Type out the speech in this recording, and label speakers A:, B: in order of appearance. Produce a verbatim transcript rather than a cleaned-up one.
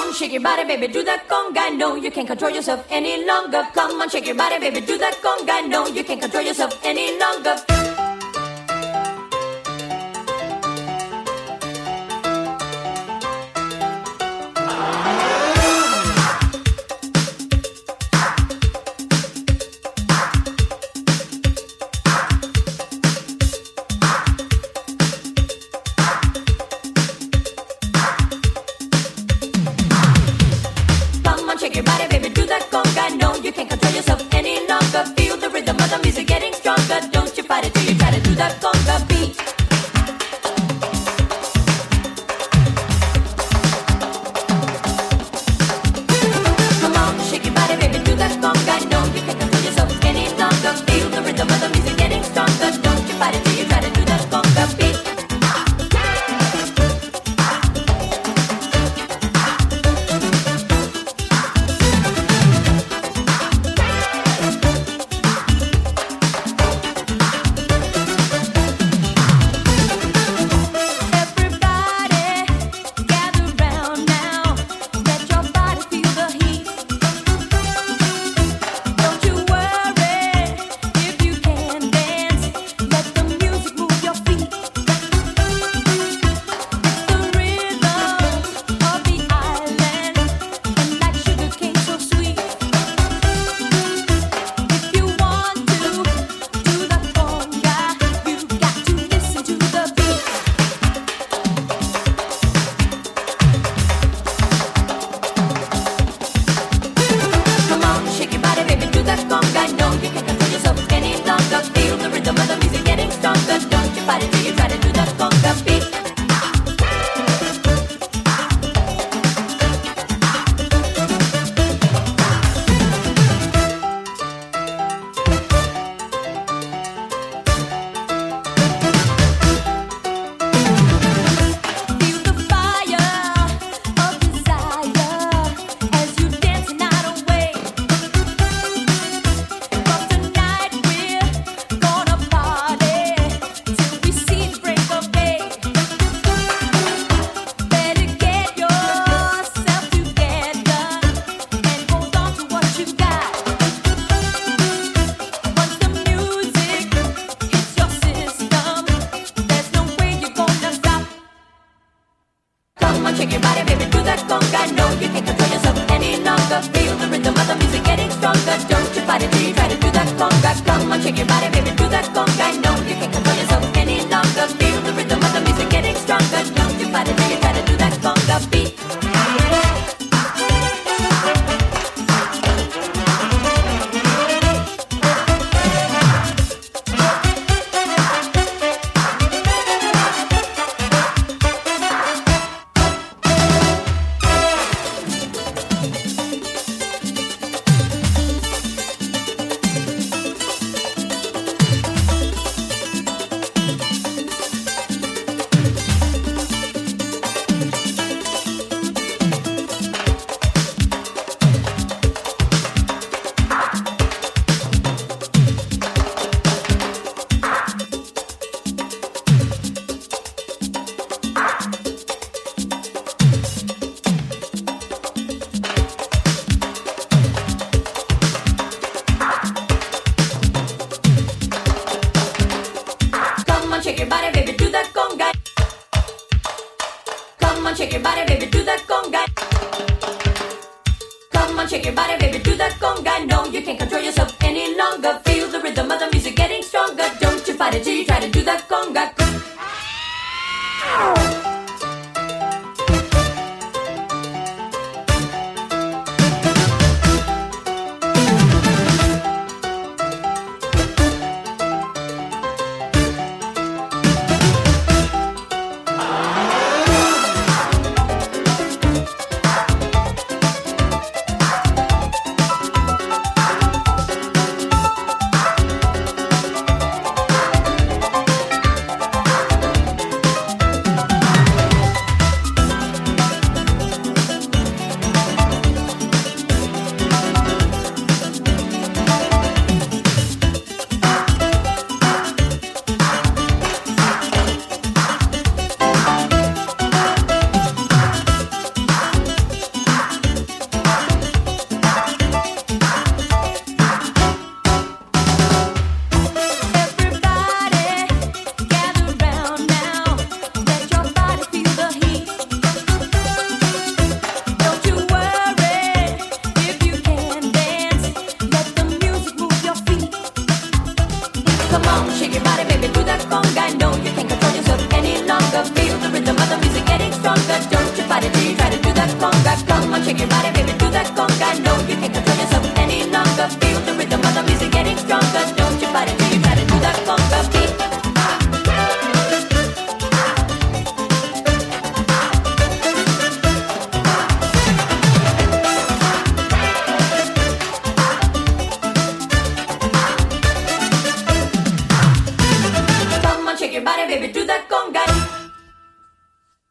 A: on, shake your body, baby, do that conga. No, you can't control yourself any longer. Come on, shake your body, baby, do that conga. No, you can't control yourself any longer. Shake your body, baby, do that conga. No, you can't control yourself any longer. Feel the rhythm of the music getting stronger. Don't you fight it till you try to do that conga beat. Come on, shake your body, baby, do that conga. No, you can't control yourself any longer. Feel the rhythm of the music getting stronger. Don't you fight it till you try to do that conga beat. Shake your body, baby, do that conga. No, you can't control yourself any longer. Feel the rhythm of the music getting stronger. Don't you fight it till you try to do that conga. Come on, shake your body, baby, do that conga. No, you can't control yourself any longer. Feel the rhythm of the music getting stronger. Don't you fight it till you try to do that conga beat. Shake your body, baby, do that conga. Come on, shake your body, baby, do that conga. Come on, shake your body, baby, do that conga. No, you can't control yourself any longer. Feel the rhythm of the music getting stronger. Don't you fight it till you try to do that conga.